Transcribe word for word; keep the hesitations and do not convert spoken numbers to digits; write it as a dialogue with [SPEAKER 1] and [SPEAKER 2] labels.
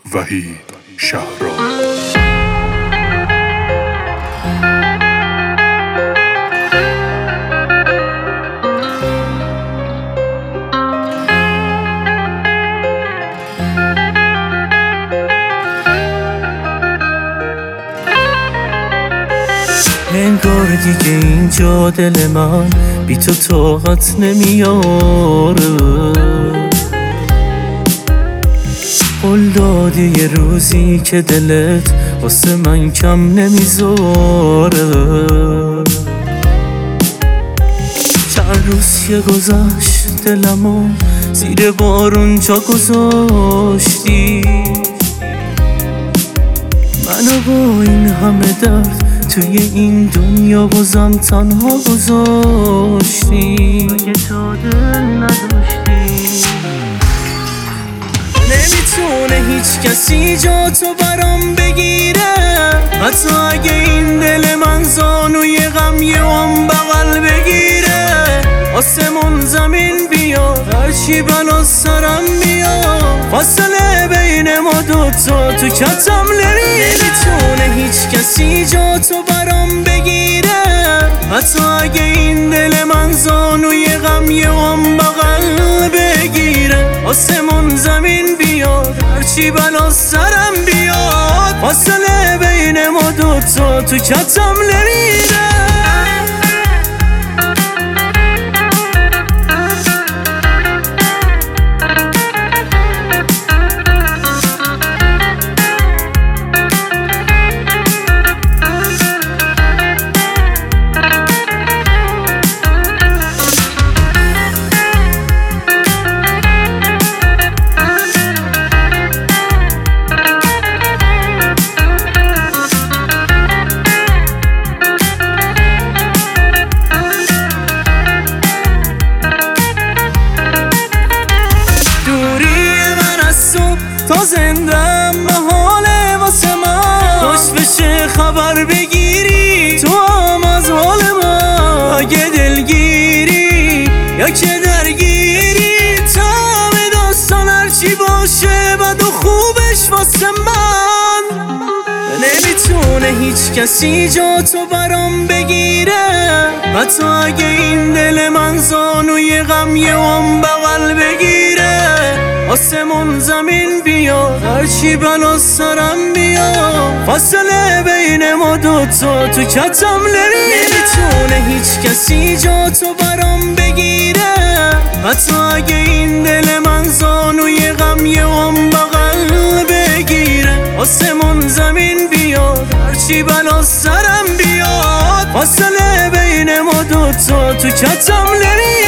[SPEAKER 1] وحید شهرام.
[SPEAKER 2] انگار دیگه اینجا دل من بی تو طاقت نمیاره. قول دادی یه روزی که دلت واسه من کم نمیذاره. چند روز که گذشت دلمو زیر بارون جا گذاشتی. منو با این همه درد توی این دنیا بازم تنها گذاشتی. اگه تو دل نداشتی نمیتونه هیچ کسی جا تو برام بگیره. حتی اگه این دل من زانوی غم یه هم بغل بگیره. آسمون زمین بیاد هرچی بلا سرم بیاد. فاصله بین ما دوتا تو کتم نمیره. نمیتونه هیچ کسی جا تو برام بگیره. حتی اگه این دل من زانوی غم یه هم بغل بگیره. آسمون زمین بیاد هرچی بلا سرم بیاد. فاصله بین ما دوتا تو کتم نمیره. تا زندم محاله واسه من. داشت بشه خبر بگیری تو هم از حال من. اگه دلگیری یا که درگیری تمام داستان هرچی باشه بد و خوبش واسه من. نمیتونه هیچ کسی جا تو برام بگیره. حتی اگه این دل من زانوی غم یه هم بغل بگیره. آسمون زمین بیاد هرچی بلا سرم بیاد. فاصله بین ما دوتا تو کتم نمیره. نمیتونه هیچ کسی جا تو برام بگیره. حتی اگه این دل من زانوی غم یه هم بغل بگیره. آسمون زمین بیاد هرچی بلا سرم بیاد. فاصله بین ما دوتا تو کتم نمیره.